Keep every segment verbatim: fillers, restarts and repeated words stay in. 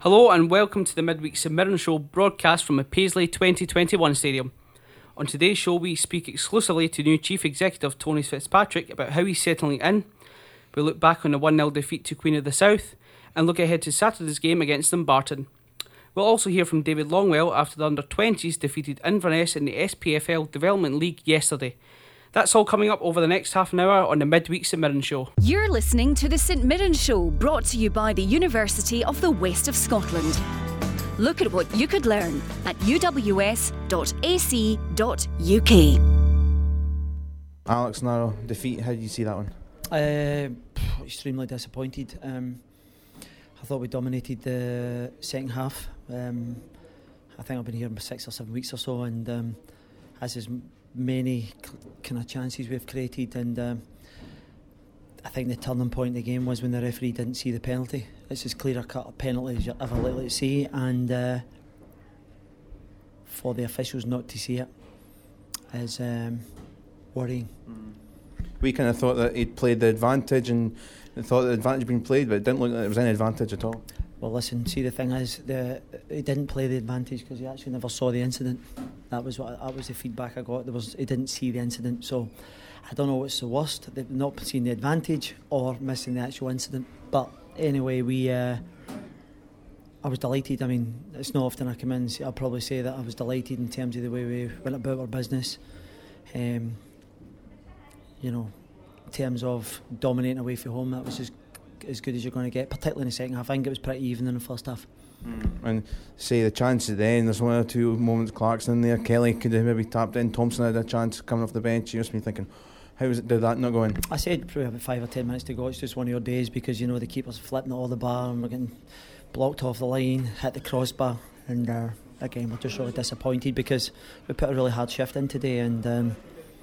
Hello and welcome to the Midweek St Mirren Show broadcast from the Paisley twenty twenty-one Stadium. On today's show we speak exclusively to new Chief Executive Tony Fitzpatrick about how he's settling in. We look back on the one nil defeat to Queen of the South and look ahead to Saturday's game against Dumbarton. We'll also hear from David Longwell after the under twenties defeated Inverness in the S P F L Development League yesterday. That's all coming up over the next half an hour on the Midweek St Mirren Show. You're listening to the St Mirren Show, brought to you by the University of the West of Scotland. Look at what you could learn at u w s dot a c dot u k. Alex Narrow defeat, how do you see that one? Uh, extremely disappointed. Um, I thought we dominated the second half. Um, I think I've been here for six or seven weeks or so, and um, as is many kind of chances we've created, and um, I think the turning point in the game was when the referee didn't see the penalty. It's as clear a cut a penalty as you're ever likely to see, and uh, for the officials not to see it is um, worrying. We kind of thought that he'd played the advantage and thought the advantage had been played, but it didn't look like there was any advantage at all. Well, listen, see, the thing is, the, he didn't play the advantage because he actually never saw the incident. That was what that was the feedback I got. There was he didn't see the incident, so I don't know what's the worst: they've not seen the advantage or missing the actual incident. But anyway, we uh, I was delighted. I mean, it's not often I come in and say, I'll probably say that I was delighted in terms of the way we went about our business. Um, you know, in terms of dominating away from home, that was just as good as you're going to get, particularly in the second half. I think it was pretty even in the first half. Mm. And say the chances at the end, there's one or two moments Clarkson in there, Kelly could have maybe tapped in, Thompson had a chance coming off the bench. You must be thinking, how was it, did that not go in? I said probably about five or ten minutes to go, it's just one of your days because you know the keeper's flipping it all the bar and we're getting blocked off the line, hit the crossbar, and uh, again we're just really disappointed because we put a really hard shift in today, and um,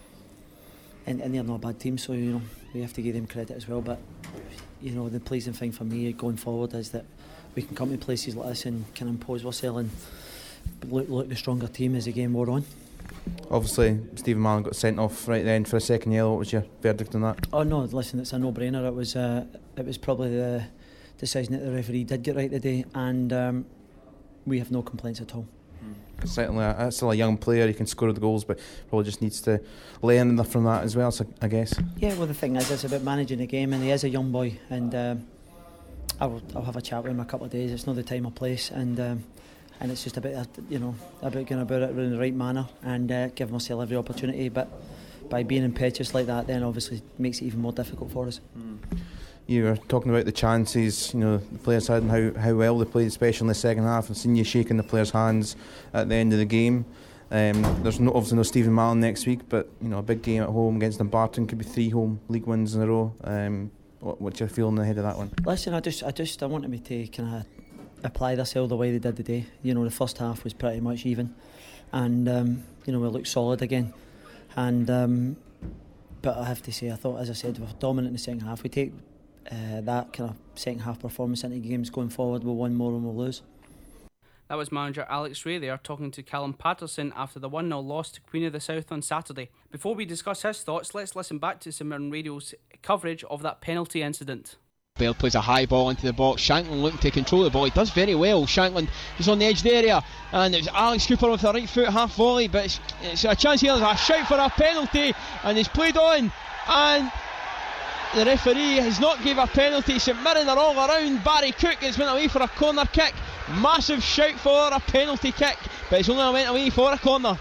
and, and they're not a bad team, so you know we have to give them credit as well. But you know, the pleasing thing for me going forward is that we can come to places like this and can impose ourselves and look, look the stronger team as the game wore on. Obviously, Stephen Mallon got sent off right then for a second yellow. What was your verdict on that? Oh no, listen, it's a no-brainer. It was uh, it was probably the decision that the referee did get right today, and um, we have no complaints at all. Certainly, uh, still a young player, he can score the goals, but probably just needs to learn enough from that as well, so I guess. Yeah, well the thing is, it's about managing the game, and he is a young boy, and um, I'll, I'll have a chat with him in a couple of days. It's not the time or place, and um, and it's just about uh, you know about going about it in the right manner and uh, giving ourselves every opportunity. But by being impetuous like that, then obviously it makes it even more difficult for us. Mm. You were talking about the chances, you know, the players had and how, how well they played, especially in the second half. I've seen you shaking the players' hands at the end of the game. Um, there's no, obviously no Stephen Mallon next week, but you know, a big game at home against Dumbarton, could be three home league wins in a row. Um, what, what's your feeling ahead of that one? Listen, I just, I just, I wanted me to kind of apply themselves the way they did today. You know, the first half was pretty much even, and um, you know, we looked solid again. And um, but I have to say, I thought, as I said, we were dominant in the second half. We take Uh, that kind of second half performance into games going forward, we'll win more and we'll lose. That was manager Alex Rae there talking to Callum Patterson after the one nil loss to Queen of the South on Saturday. Before we discuss his thoughts, let's listen back to St Mirren Radio's coverage of that penalty incident. Bale plays a high ball into the box. Shanklin looking to control the ball. He does very well. Shanklin is on the edge of the area, and it's Alex Cooper with a right foot half volley, but it's, it's a chance here. There's a shout for a penalty, and he's played on, and the referee has not gave a penalty. St Mirren are all around. Barry Cook has went away for a corner kick. Massive shout for a penalty kick, but it's only went away for a corner.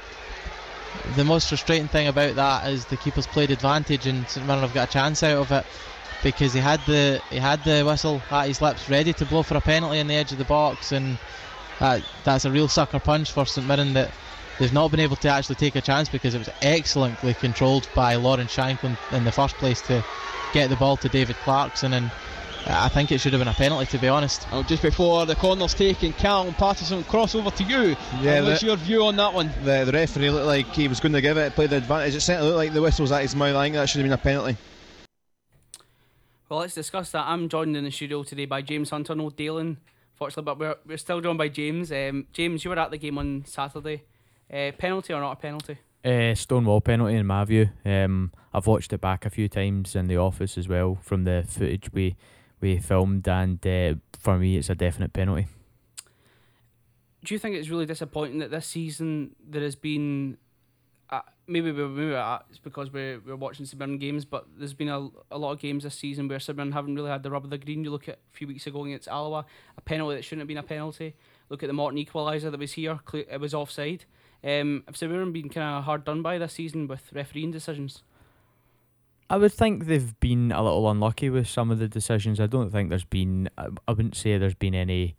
The most frustrating thing about that is the keeper's played advantage, and St Mirren have got a chance out of it because he had the he had the whistle at his lips, ready to blow for a penalty on the edge of the box, and that, that's a real sucker punch for St Mirren that they've not been able to actually take a chance, because it was excellently controlled by Lawrence Shanklin in the first place to get the ball to David Clarkson, and I think it should have been a penalty, to be honest. Oh, just before the corner's taken, Callum Patterson, cross over to you. Yeah, what's the, your view on that one? The, the referee looked like he was going to give it, played the advantage. It certainly looked like the whistle was at his mouth. I think that should have been a penalty. Well, let's discuss that. I'm joined in the studio today by James Hunter, no Dalen, fortunately, but we're, we're still joined by James. Um, James, you were at the game on Saturday. Uh, penalty or not a penalty? Uh, Stonewall penalty in my view. Um, I've watched it back a few times in the office as well from the footage we we filmed, and uh, for me it's a definite penalty. do you think it's really disappointing that this season there has been, uh, maybe we're, maybe uh, it's because we're, we're watching St Mirren games, but there's been a, a lot of games this season where St Mirren haven't really had the rub of the green. You look at a few weeks ago against Alloa, a penalty that shouldn't have been a penalty. Look at the Morton equaliser that was here, it was offside. Um, have St Mirren been kind of hard done by this season with refereeing decisions? I would think they've been a little unlucky with some of the decisions. I don't think there's been, I, I wouldn't say there's been any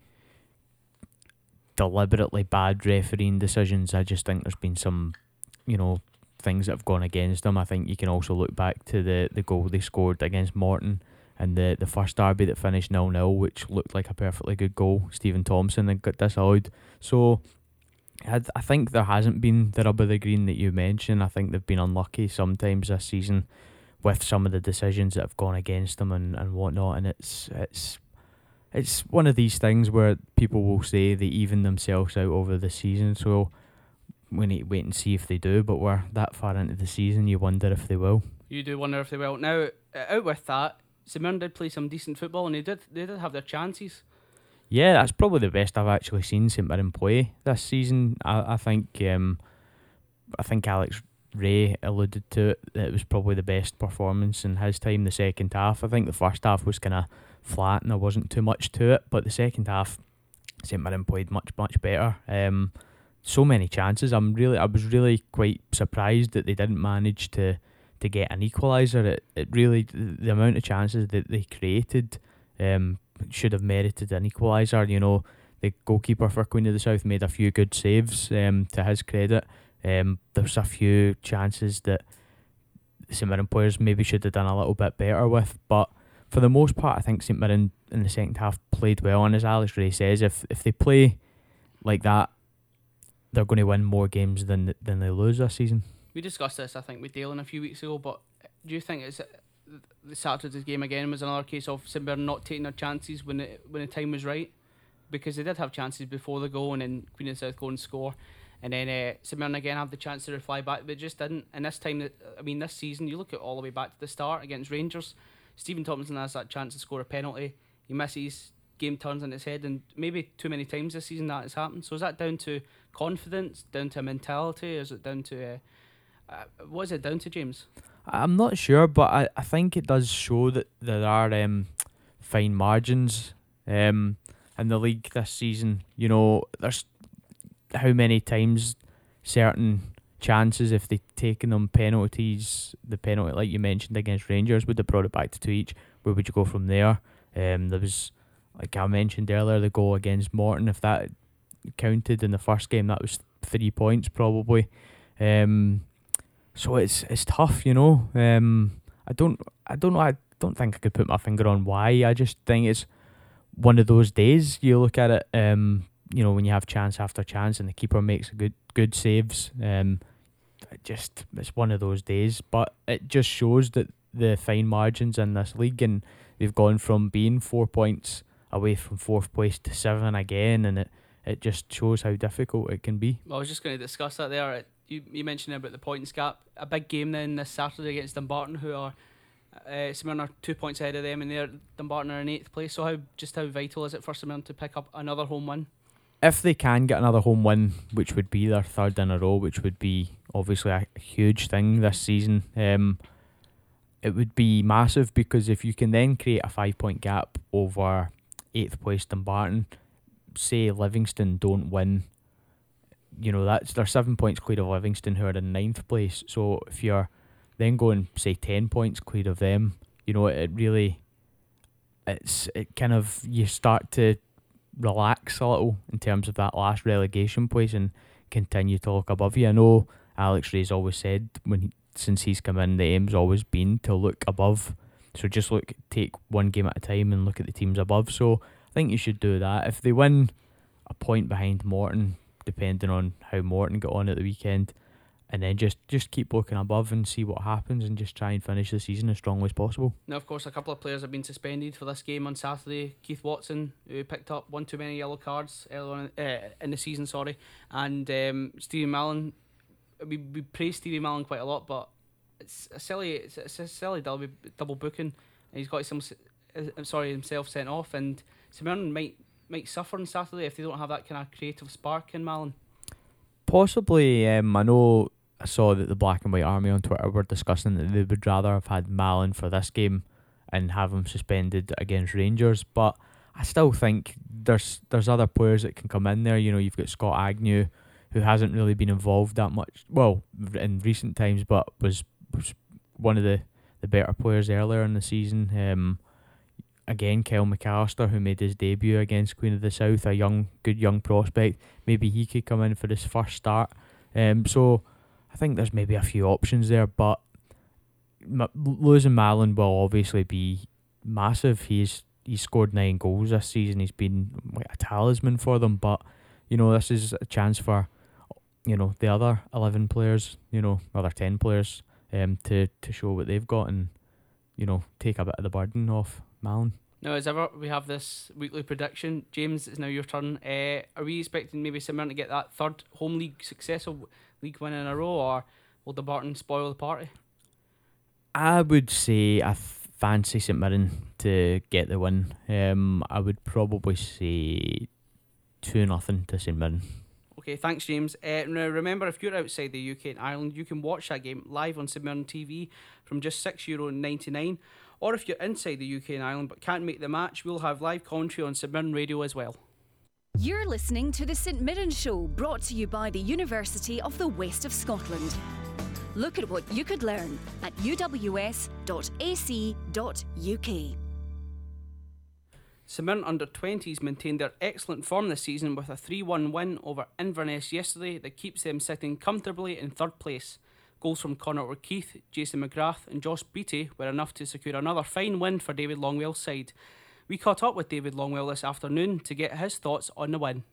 deliberately bad refereeing decisions. I just think there's been some, you know, things that have gone against them. I think you can also look back to the, the goal they scored against Morton and the, the first derby that finished nil nil, which looked like a perfectly good goal. Stephen Thompson and got disallowed. So I, I think there hasn't been the rub of the green that you mentioned. I think they've been unlucky sometimes this season with some of the decisions that have gone against them and, and whatnot, and it's it's it's one of these things where people will say they even themselves out over the season, so we need to wait and see if they do, but we're that far into the season, you wonder if they will. You do wonder if they will. Now, out with that, St Mirren did play some decent football and they did they did have their chances. Yeah, that's probably the best I've actually seen St Mirren play this season. I, I think um, I think Alex Ray alluded to it, that it was probably the best performance in his time, the second half. I think the first half was kind of flat and there wasn't too much to it, but the second half St Mirren played much much better. Um, so many chances. I'm really, I was really quite surprised that they didn't manage to, to get an equaliser. It it really, the amount of chances that they created um should have merited an equaliser. You know, the goalkeeper for Queen of the South made a few good saves. Um, to his credit. Um, there's a few chances that St Mirren players maybe should have done a little bit better with, but for the most part I think St Mirren in the second half played well, and as Alex Ray says, if if they play like that they're going to win more games than than they lose this season. We discussed this I think with Dalen a few weeks ago, but do you think it's the Saturday's game again was another case of St Mirren not taking their chances when it, when the time was right? Because they did have chances before the goal and then Queen of the South go and score. And then uh, St Mirren again had the chance to reply back, but just didn't. And this time, I mean, this season, you look at all the way back to the start against Rangers, Stephen Thompson has that chance to score a penalty. He misses, game turns on its head, and maybe too many times this season that has happened. So is that down to confidence, down to mentality, or is it down to... Uh, uh, what is it down to, James? I'm not sure, but I, I think it does show that there are um, fine margins um, in the league this season. You know, there's... how many times certain chances, if they'd taken them penalties, the penalty like you mentioned against Rangers would have brought it back to two each, where would you go from there? Um, there was, like I mentioned earlier, the goal against Morton, if that counted in the first game, that was three points probably. Um, so it's it's tough, you know. Um, I don't I don't know I don't think I could put my finger on why. I just think it's one of those days. You look at it, um, you know, when you have chance after chance and the keeper makes a good good saves, um, it just it's one of those days. But it just shows that the fine margins in this league, and they've gone from being four points away from fourth place to seven again, and it, it just shows how difficult it can be. Well, I was just going to discuss that there. You you mentioned about the points gap. A big game then this Saturday against Dumbarton, who are uh, St Mirren are two points ahead of them, and they're Dumbarton are in eighth place. So how just how vital is it for St Mirren to pick up another home win? If they can get another home win, which would be their third in a row, which would be obviously a huge thing this season, um, it would be massive, because if you can then create a five point gap over eighth place Dumbarton, say Livingston don't win, you know, that's they're seven points clear of Livingston, who are in ninth place. So if you're then going, say, ten points clear of them, you know, it, it really, it's it kind of, you start to relax a little in terms of that last relegation place and continue to look above you. I know Alex Ray's always said, when he, since he's come in, the aim's always been to look above. So just look, take one game at a time and look at the teams above. So I think you should do that. If they win a point behind Morton, depending on how Morton got on at the weekend, and then just, just keep looking above and see what happens, and just try and finish the season as strongly as possible. Now, of course, a couple of players have been suspended for this game on Saturday. Keith Watson, who picked up one too many yellow cards early on in, uh, in the season, sorry, and um, Stevie Mallon. We we praise Stevie Mallon quite a lot, but it's a silly it's, it's a silly double double booking. And he's got some, uh, sorry, himself sent off, and St Mirren might might suffer on Saturday if they don't have that kind of creative spark in Malin? Possibly. Um, I know I saw that the Black and White Army on Twitter were discussing that they would rather have had Malin for this game and have him suspended against Rangers, but I still think there's there's other players that can come in there. You know, you've got Scott Agnew, who hasn't really been involved that much, well, in recent times, but was, was one of the, the better players earlier in the season. Um, again, Kyle McAllister, who made his debut against Queen of the South, a young, good young prospect. Maybe he could come in for his first start. Um, so I think there's maybe a few options there, but M- losing Malin will obviously be massive. He's he's scored nine goals this season. He's been like a talisman for them, but you know, this is a chance for, you know, the other eleven players, you know, other ten players, um, to, to show what they've got and, you know, take a bit of the burden off Malin. Now, as ever, we have this weekly prediction. James, it's now your turn. Uh, are we expecting maybe St Mirren to get that third home league successful league win in a row, or will the Barton spoil the party? I would say I fancy St Mirren to get the win. Um, I would probably say two nothing to St Mirren. Okay, thanks, James. Uh, now, remember, if you're outside the U K and Ireland, you can watch that game live on St Mirren T V from just six euro ninety-nine. Or if you're inside the U K and Ireland but can't make the match, we'll have live commentary on St Mirren Radio as well. You're listening to the St Mirren Show, brought to you by the University of the West of Scotland. Look at what you could learn at u w s dot a c dot u k. St Mirren under twenties maintained their excellent form this season with a three one win over Inverness yesterday that keeps them sitting comfortably in third place. Goals from Connor O'Keefe, Jason McGrath and Josh Beattie were enough to secure another fine win for David Longwell's side. We caught up with David Longwell this afternoon to get his thoughts on the win.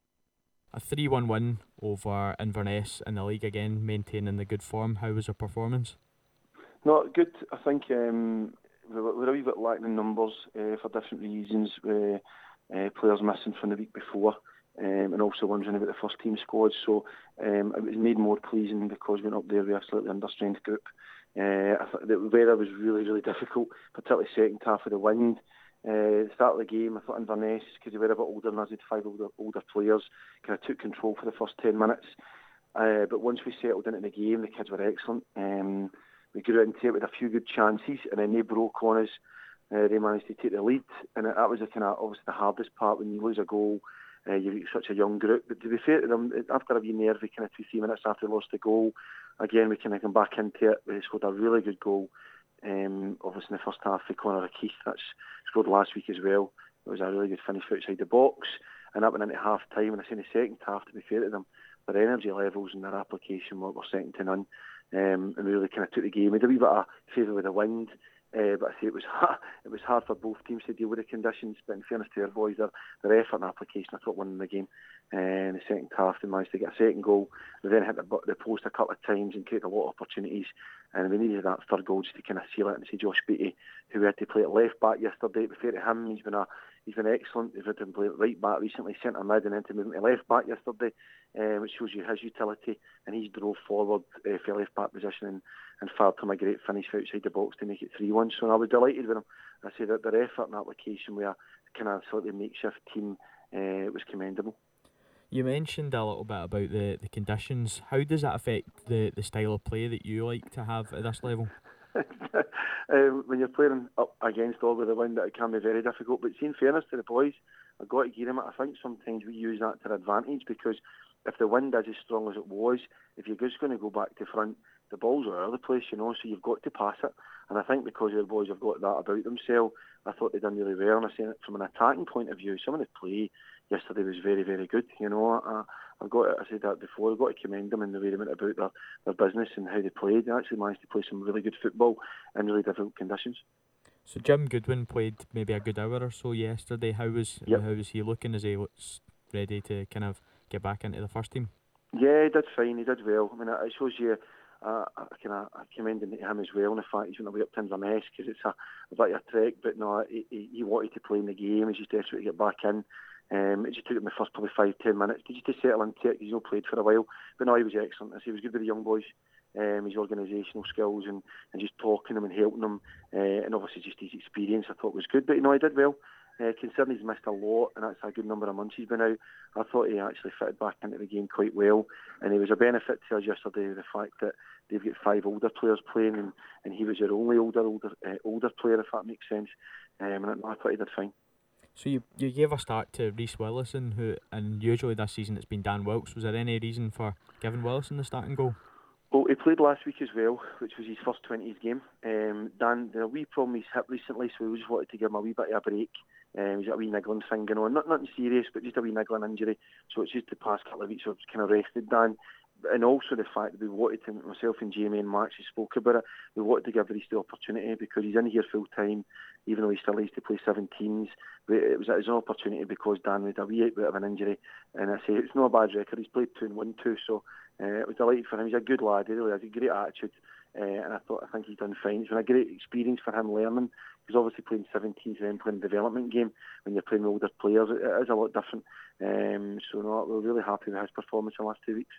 A three one win over Inverness in the league again, maintaining the good form. How was your performance? No, good. I think um, we're a wee bit lacking in numbers uh, for different reasons. Uh, uh, players missing from the week before, um, and also wondering about the first team squad. So um, it was made more pleasing because we went up there with a slightly understrength group. Uh, I thought the weather was really, really difficult, particularly second half of the wind. Uh, the start of the game, I thought Inverness, because they were a bit older and us, had five older, older players, kind of took control for the first ten minutes. Uh, but once we settled into the game, the kids were excellent. Um, we grew into it with a few good chances, and then they broke on us. Uh, they managed to take the lead, and that was the kind of obviously the hardest part when you lose a goal. Uh, you've got such a young group. But to be fair to them, after a wee nervy kind of two, three minutes after we lost the goal, again we kind of come back into it. We scored a really good goal. Um, obviously in the first half for Connor O'Keefe, that's scored last week as well. It was a really good finish outside the box, and that went into half time. And I say in the second half, to be fair to them, their energy levels and their application were, were second to none, um, and we really kind of took the game. We had a wee bit of favour with the wind, uh, but I say it was hard, it was hard for both teams to deal with the conditions. But in fairness to our boys, their, their effort and application, I thought, won the game. Uh, in the second half, they managed to get a second goal. We then hit the, the post a couple of times and created a lot of opportunities. And we needed that third goal just to kind of seal it. And see Josh Beattie, who we had to play at left back yesterday. To be fair to him, he's been a he's been excellent. We've had him play at right back recently, centre mid, and then to move him to left back yesterday, uh, which shows you his utility. And he's drove forward uh, for left back position and, and fired him a great finish outside the box to make it three one. So I was delighted with him. I say that their effort and application with a kind of slightly makeshift team uh, was commendable. You mentioned a little bit about the, the conditions. How does that affect the, the style of play that you like to have at this level? um, when you're playing up against all with the wind, it can be very difficult. But in fairness to the boys, I've got to give them it. I think sometimes we use that to our advantage, because if the wind is as strong as it was, if you're just going to go back to front, the balls are out of the place, you know, so you've got to pass it. And I think because the boys have got that about themselves, I thought they'd done really well. And I say it from an attacking point of view, some of the play yesterday was very, very good. You know, I, I've got to, I said that before, I've got to commend them in the way they went about their, their business and how they played. They actually managed to play some really good football in really difficult conditions. So Jim Goodwin played maybe a good hour or so yesterday. How was yep. how was he looking? Is he looks ready to kind of get back into the first team? Yeah, he did fine. He did well. I mean, it shows you. Uh, I kind of I commend him as well. In the fact he's went away up to Inverness because it's a, a bit of a trek, but no, he, he, he wanted to play in the game. He's just desperate to get back in. Um, it just took him the first probably five, ten minutes just to settle into it. He's not played for a while, but no, he was excellent. He was good with the young boys. Um, his organisational skills and, and just talking them and helping them, uh, and obviously just his experience I thought was good. But you know, he did well. Uh, considering he's missed a lot, and that's a good number of months he's been out, I thought he actually fitted back into the game quite well, and he was a benefit to us yesterday, the fact that they've got five older players playing, and, and he was your only older older uh, older player, if that makes sense. Um, and I thought he did fine. So you you gave a start to Reece Willison, who, and usually this season it's been Dan Wilkes. Was there any reason for giving Willison the starting goal? Well, he played last week as well, which was his first twenties game. Um, Dan, the wee problem he's hit recently, so we just wanted to give him a wee bit of a break. Um, he's got a wee niggling thing going on, not nothing serious, but just a wee niggling injury. So it's just the past couple of weeks we've kind of rested Dan. And also the fact that we wanted to, myself and Jamie and Max spoke about it, we wanted to give Reece the opportunity because he's in here full time, even though he still used to play seventeens. But it was, it was an opportunity because Dan had a wee bit of an injury, and I say it's not a bad record. He's played two and won two, so uh, it was delighted for him. He's a good lad, he really has a great attitude, uh, and I thought I think he's done fine. It's been a great experience for him learning. He's obviously playing seventeens and then playing a development game when you're playing with older players. It, it is a lot different. Um, so no, we're really happy with his performance in the last two weeks.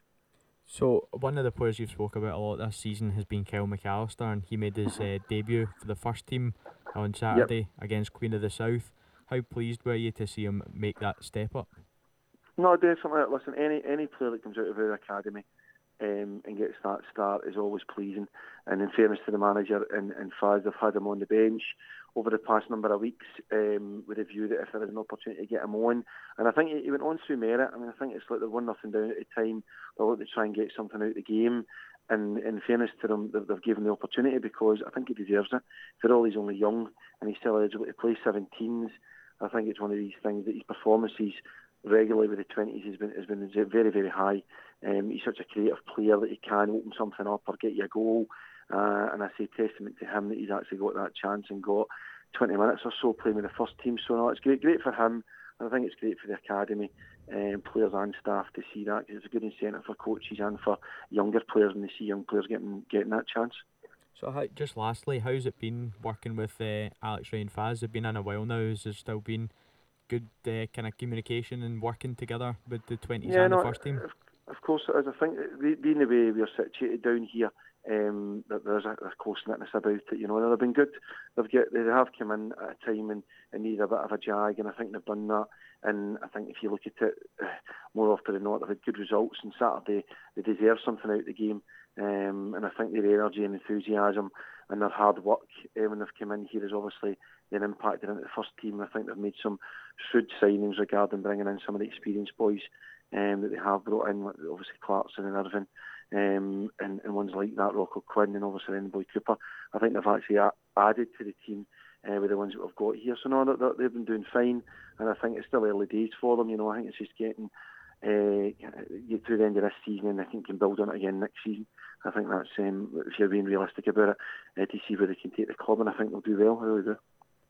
So one of the players you've spoke about a lot this season has been Kyle McAllister, and he made his uh, debut for the first team on Saturday yep. against Queen of the South. How pleased were you to see him make that step up? No, definitely. Listen, any any player that comes out of our academy um, and gets that start is always pleasing. And in fairness to the manager and, and Faz, they've had him on the bench over the past number of weeks um, with a view that if there is an opportunity to get him on. And I think he went on through merit. I mean, I think it's like they're one nothing down at the time. They're looking to try and get something out of the game. And in fairness to them, they've, they've given the opportunity because I think he deserves it. For all, he's only young and he's still eligible to play seventeens. I think it's one of these things that his performances regularly with the twenties has been has been very, very high. Um, he's such a creative player that he can open something up or get you a goal. Uh, and I say testament to him that he's actually got that chance and got twenty minutes or so playing with the first team. So no, it's great, great for him. And I think it's great for the academy, um, players and staff to see that, because it's a good incentive for coaches and for younger players when they see young players getting getting that chance. So how, just lastly, how's it been working with uh, Alex Ray and Faz? They've been in a while now. Has there still been good uh, kind of communication and working together with the twenties yeah, and no, the first team? Of course it is. I think being the way we're situated down here, um, that there's a, a close-knitness about it. You know, they've been good. They've get they have come in at a time and, and needed a bit of a jag, and I think they've done that. And I think if you look at it, uh, more often than not, they've had good results. And Saturday, they deserve something out of the game. Um, and I think their energy and enthusiasm and their hard work uh, when they've come in here has obviously been impacted into the first team. I think they've made some shrewd signings regarding bringing in some of the experienced boys um, that they have brought in, like obviously Clarkson and Irvin, um, and, and ones like that, Rocco Quinn, and obviously then Boy Cooper. I think they've actually a- added to the team uh, with the ones that we've got here. So no, they're, they've been doing fine, and I think it's still early days for them. You know, I think it's just getting uh, get through the end of this season, and I think can build on it again next season. I think that's, um, if you're being realistic about it, uh, to see where they can take the club, and I think they'll do well. I really do.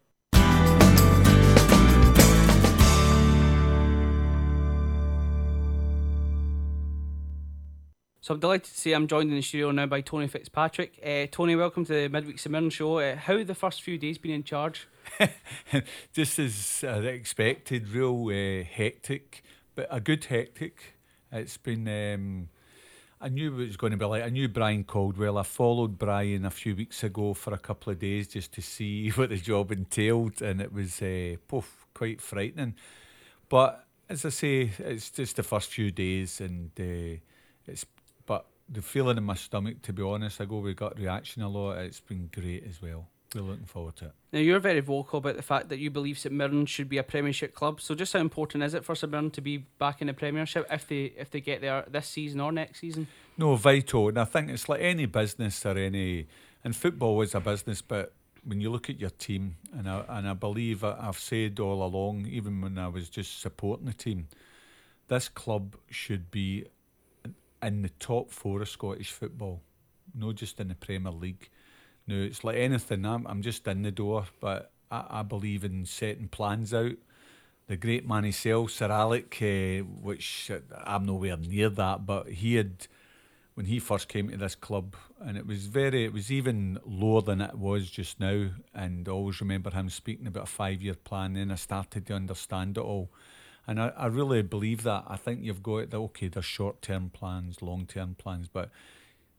So I'm delighted to say I'm joined in the studio now by Tony Fitzpatrick. Uh, Tony, welcome to the Midweek St Mirren show. Uh, how have the first few days been in charge? Just as uh, expected, real uh, hectic, but a good hectic. It's been, um, I knew it was going to be like, I knew Brian Caldwell. I followed Brian a few weeks ago for a couple of days just to see what the job entailed, and it was uh, poof, quite frightening. But as I say, it's just the first few days, and uh, it's but the feeling in my stomach, to be honest, I go with gut reaction a lot. It's been great as well. We're looking forward to it. Now, you're very vocal about the fact that you believe St Mirren should be a Premiership club. So just how important is it for St Mirren to be back in the Premiership if they if they get there this season or next season? No, vital. And I think it's like any business or any... And football is a business, but when you look at your team, and I, and I believe I've said all along, even when I was just supporting the team, this club should be in the top four of Scottish football, not just in the Premier League. Now, it's like anything, I'm, I'm just in the door, but I, I believe in setting plans out. The great man himself, Sir Alec, uh, which I'm nowhere near that, but he had, when he first came to this club, and it was very, it was even lower than it was just now, and I always remember him speaking about a five-year plan, then I started to understand it all. And I, I really believe that. I think you've got, the, okay, there's short-term plans, long-term plans, but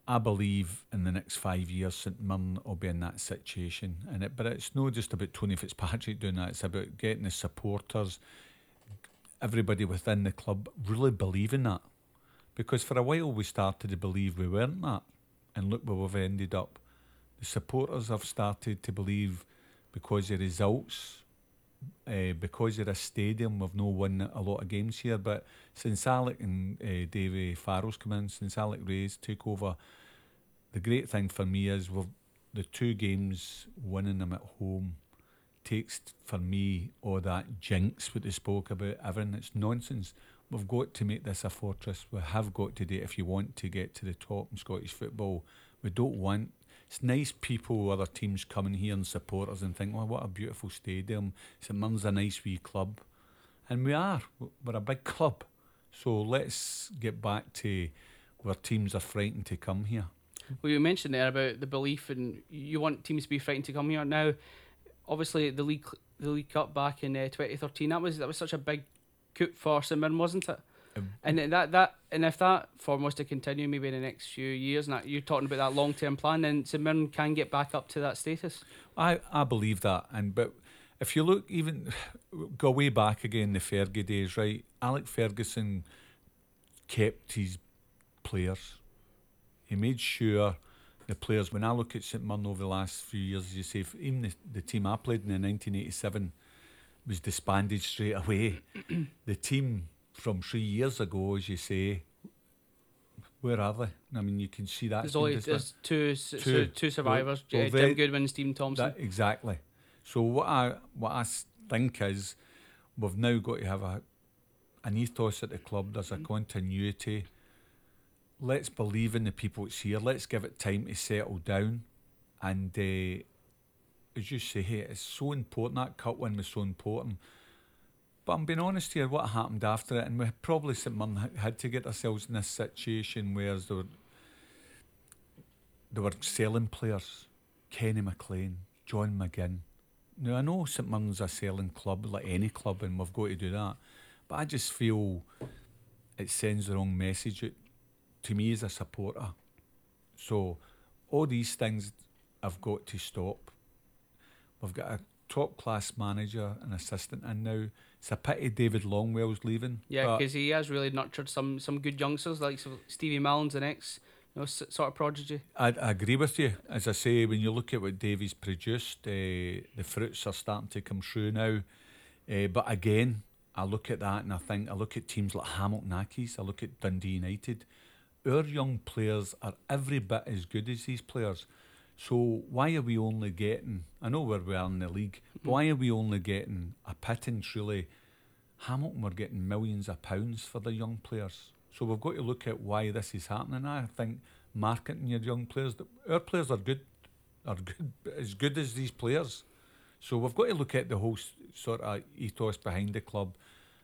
I believe in the next five years St Mirren will be in that situation, and it, but it's not just about Tony Fitzpatrick doing that. It's about getting the supporters, everybody within the club, really believing that. Because for a while we started to believe we weren't that, and look where we've ended up. The supporters have started to believe, because of results, uh, because of a stadium, we've no won a lot of games here. But since Alec and uh, Davy Farrell's come in, since Alec Ray's took over, the great thing for me is we've the two games, winning them at home, takes for me all that jinx what they spoke about, everything. It's nonsense. We've got to make this a fortress. We have got to do it if you want to get to the top in Scottish football. We don't want... It's nice people, other teams coming here and support us and think, well, what a beautiful stadium. St Mirren's a nice wee club. And we are. We're a big club. So let's get back to where teams are frightened to come here. Well, you mentioned there about the belief, and you want teams to be frightened to come here. Now, obviously, the League the League Cup back in uh, twenty thirteen, that was that was such a big coup for St Mirren, wasn't it? Um, and that that and if that form was to continue, maybe in the next few years, and that, you're talking about that long term plan, then St Mirren can get back up to that status. I I believe that, and but if you look, even go way back again, the Fergie days, right? Alec Ferguson kept his players. He made sure the players, when I look at St Mirren over the last few years, as you say, even the, the team I played in in nineteen eighty-seven was disbanded straight away. The team from three years ago, as you say, where are they? I mean, you can see that. There's only there's two, two, two, two survivors, well, well, Tim Goodwin, Stephen Thompson. That, exactly. So what I what I think is we've now got to have a an ethos at the club. There's a continuity. Let's believe in the people that's here. Let's give it time to settle down. And uh, as you say, it's so important. That cup win was so important. But I'm being honest here, what happened after it, and we probably St Mirren had to get ourselves in this situation where they were, they were selling players. Kenny McLean, John McGinn. Now, I know St Mirren's a selling club, like any club, and we've got to do that. But I just feel it sends the wrong message out to me as a supporter. So all these things have got to stop. We've got a top class manager and assistant in now. It's a pity David Longwell's leaving. Yeah, because he has really nurtured some some good youngsters, like so Stevie Mallon's the next, you know, sort of prodigy. I, I agree with you. As I say, when you look at what Davey's produced, uh, the fruits are starting to come through now. Uh, but again, I look at that and I think I look at teams like Hamilton Accies, I look at Dundee United. Our young players are every bit as good as these players. So why are we only getting, I know where we are in the league, but why are we only getting a pittance really? Hamilton were getting millions of pounds for the young players. So we've got to look at why this is happening. I think marketing your young players, our players are good, are good, as good as these players. So we've got to look at the whole sort of ethos behind the club,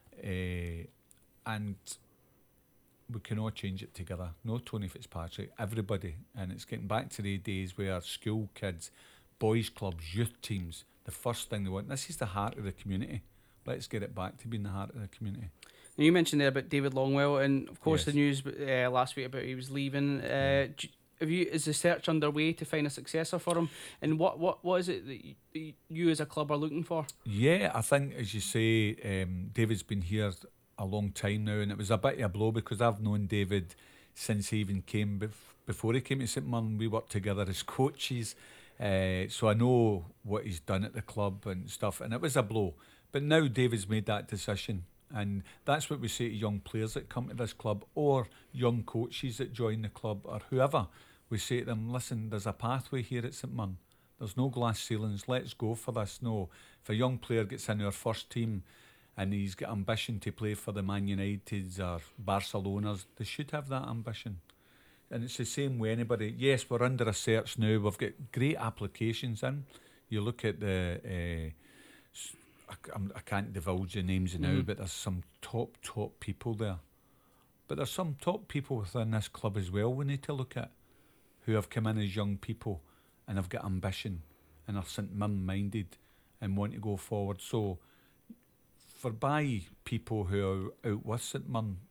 uh, and we can all change it together. No Tony Fitzpatrick, everybody. And it's getting back to the days where school kids, boys clubs, youth teams, the first thing they want, this is the heart of the community. Let's get it back to being the heart of the community. Now you mentioned there about David Longwell, and of course yes. the news uh, last week about he was leaving. Uh, mm. Have you, is the search underway to find a successor for him? And what, what, what is it that you, you as a club are looking for? Yeah, I think, as you say, um, David's been here a long time now, and it was a bit of a blow because I've known David since he even came bef- before he came to St Mirren. We worked together as coaches, uh, so I know what he's done at the club and stuff, and it was a blow. But now David's made that decision, and that's what we say to young players that come to this club, or young coaches that join the club, or whoever. We say to them, listen, there's a pathway here at St Mirren. There's no glass ceilings. Let's go for this. No, if a young player gets into our first team and he's got ambition to play for the Man Uniteds or Barcelonas, they should have that ambition. And it's the same with anybody. Yes, we're under a search now. We've got great applications in. You look at the... Uh, I, I can't divulge the names mm-hmm. now, but there's some top, top people there. But there's some top people within this club as well we need to look at, who have come in as young people and have got ambition and are St Mirren minded and want to go forward. So for by people who are out with St Mirren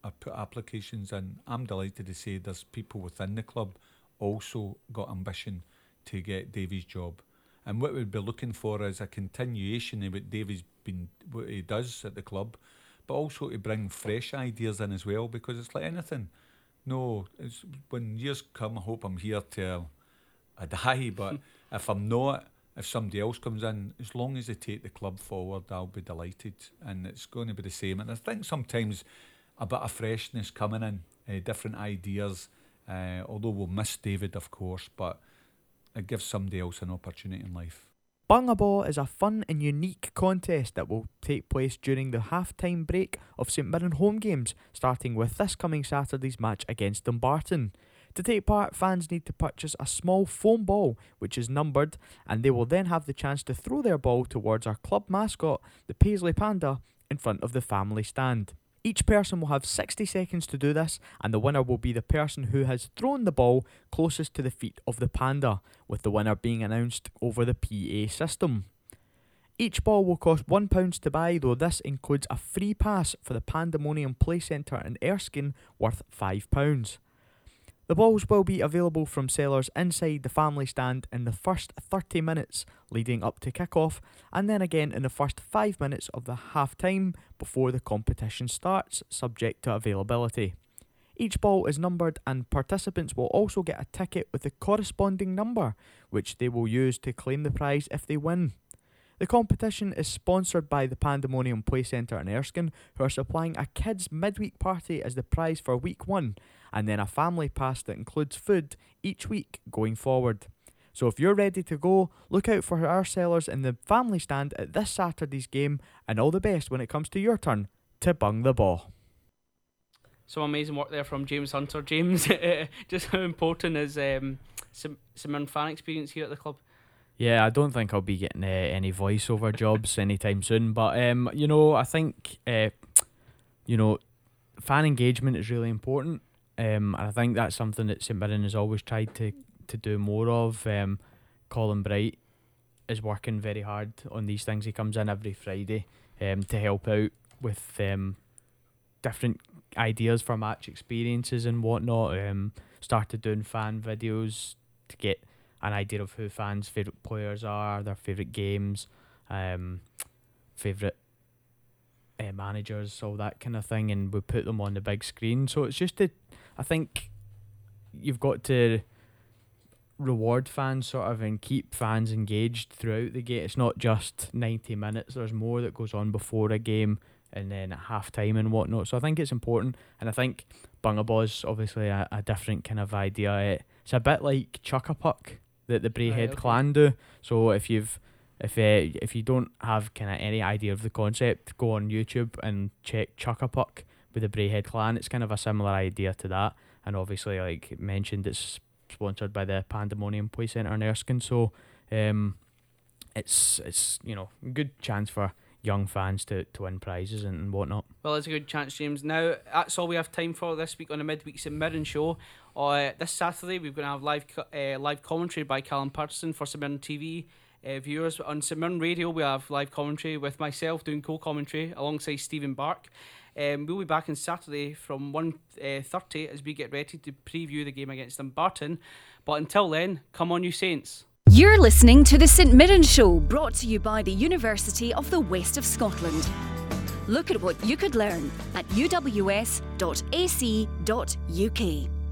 I put applications in. I'm delighted to say there's people within the club also got ambition to get Davy's job. And what we'd be looking for is a continuation of what Davy's been, what he does at the club, but also to bring fresh ideas in as well, because it's like anything. No, it's, when years come, I hope I'm here till I die, but if I'm not, if somebody else comes in, as long as they take the club forward, I'll be delighted. And it's going to be the same. And I think sometimes a bit of freshness coming in, uh, different ideas, uh, although we'll miss David, of course, but it gives somebody else an opportunity in life. Bung a Ball is a fun and unique contest that will take place during the half-time break of St Mirren home games, starting with this coming Saturday's match against Dumbarton. To take part, fans need to purchase a small foam ball, which is numbered, and they will then have the chance to throw their ball towards our club mascot, the Paisley Panda, in front of the family stand. Each person will have sixty seconds to do this, and the winner will be the person who has thrown the ball closest to the feet of the panda, with the winner being announced over the P A system. Each ball will cost one pound to buy, though this includes a free pass for the Pandemonium Play Centre in Erskine worth five pounds. The balls will be available from sellers inside the family stand in the first thirty minutes leading up to kick-off, and then again in the first five minutes of the half-time before the competition starts, subject to availability. Each ball is numbered, and participants will also get a ticket with the corresponding number, which they will use to claim the prize if they win. The competition is sponsored by the Pandemonium Play Centre in Erskine, who are supplying a kids' midweek party as the prize for week one, and then a family pass that includes food each week going forward. So if you're ready to go, look out for our sellers in the family stand at this Saturday's game, and all the best when it comes to your turn to bung the ball. Some amazing work there from James Hunter. James, just how important is um, St Mirren fan experience here at the club? Yeah, I don't think I'll be getting uh, any voiceover jobs anytime soon, but um, you know, I think uh, you know, fan engagement is really important, um, and I think that's something that St Mirren has always tried to to do more of. Um, Colin Bright is working very hard on these things. He comes in every Friday um, to help out with um, different ideas for match experiences and whatnot. Um, started doing fan videos to get an idea of who fans' favourite players are, their favourite games, um, favourite uh, managers, all that kind of thing, and we put them on the big screen. So it's just to, I think you've got to reward fans sort of and keep fans engaged throughout the game. It's not just ninety minutes, there's more that goes on before a game and then at half time and whatnot. So I think it's important, and I think Bung a Ball is obviously a, a different kind of idea. It's a bit like Chuck a Puck that the Braehead right, okay. clan do. So if you've if uh, if you don't have kind of any idea of the concept, go on YouTube and check Chuck a Puck with the Braehead clan. It's kind of a similar idea to that, and obviously, like mentioned, it's sponsored by the Pandemonium Play Centre in Erskine. So um, it's it's you know a good chance for young fans to, to win prizes and, and whatnot. Well, it's a good chance, James. Now, that's all we have time for this week on the Midweek St Mirren show. Uh, this Saturday, we're going to have live co- uh, live commentary by Callum Patterson for St Mirren T V uh, viewers. On St Mirren Radio, we have live commentary with myself doing co-commentary alongside Stephen Bark. Um, we'll be back on Saturday from one thirty as we get ready to preview the game against Dumbarton. But until then, come on you Saints. You're listening to the St Mirren Show, brought to you by the University of the West of Scotland. Look at what you could learn at u w s dot a c dot u k.